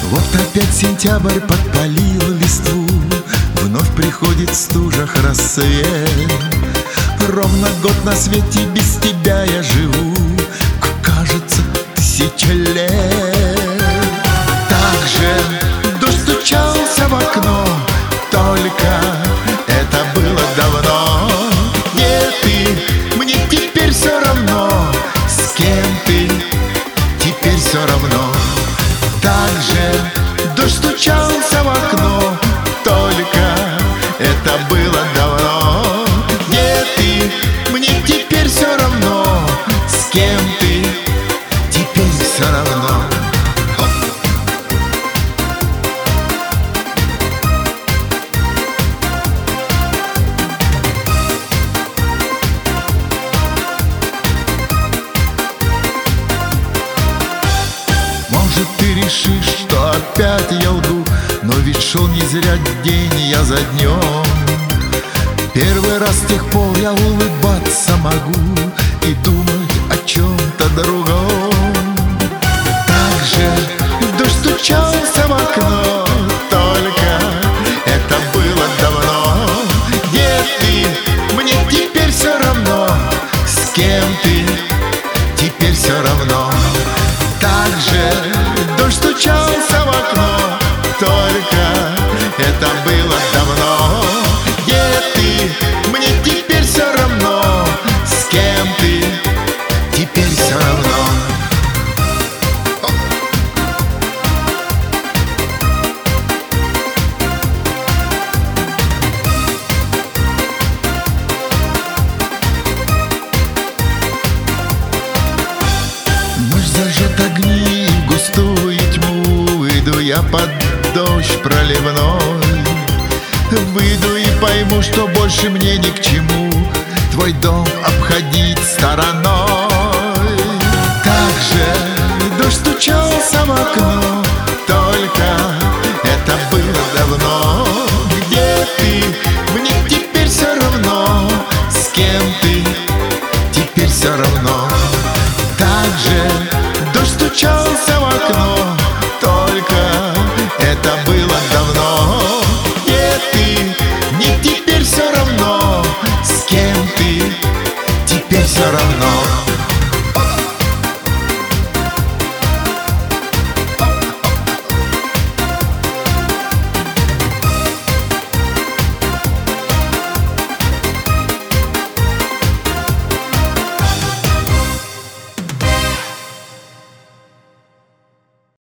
Вот опять сентябрь подпалил листву, вновь приходит в стужах рассвет. Ровно год на свете без тебя я живу, а кажется, 1000 лет. Так же дождь стучался в окно, только это было давно. Где ты? Мне теперь все равно, с кем ты? Теперь все равно. Так же дождь стучался в окно, только это было давно. Где ты? Мне теперь все равно, с кем ты? Теперь все равно. Может, ты решишь, что опять я лгу, но ведь шел не зря день я за днем. Первый раз с тех пор я улыбаться могу и думать о чем-то другом. Так же дождь стучался в окно, только это было давно. Где ты? Мне теперь все равно, с кем ты? Теперь все равно. Так же дождь стучался в окно, только это было давно. Где ты? Мне теперь все равно, с кем ты? Теперь все равно. Ночь зажжет огни в густую тьму, выйду я под дождь проливной. Выйду и пойму, что больше мне ни к чему твой дом обходить стороной. Так же дождь стучался в окно,